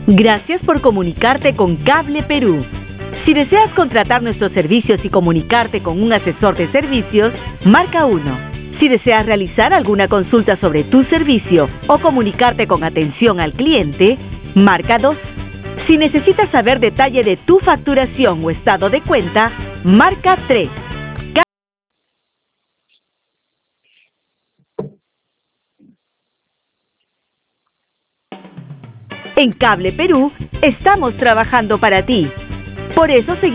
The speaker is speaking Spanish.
Gracias por comunicarte con Cable Perú. Si deseas contratar nuestros servicios y comunicarte con un asesor de servicios, marca 1. Si deseas realizar alguna consulta sobre tu servicio o comunicarte con atención al cliente, marca 2. Si necesitas saber detalle de tu facturación o estado de cuenta, marca 3. En Cable Perú, estamos trabajando para ti. Por eso seguimos